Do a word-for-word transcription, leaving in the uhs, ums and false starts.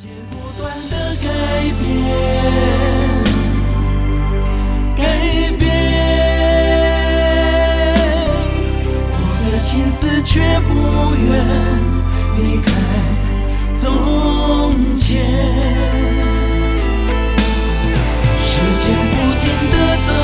界不断的改变，改变，我的心思却不愿离开从前。时间不停地走。